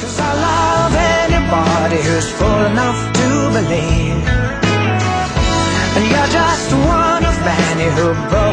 'Cause I love anybody who's full enough to believe. And you're just one of many who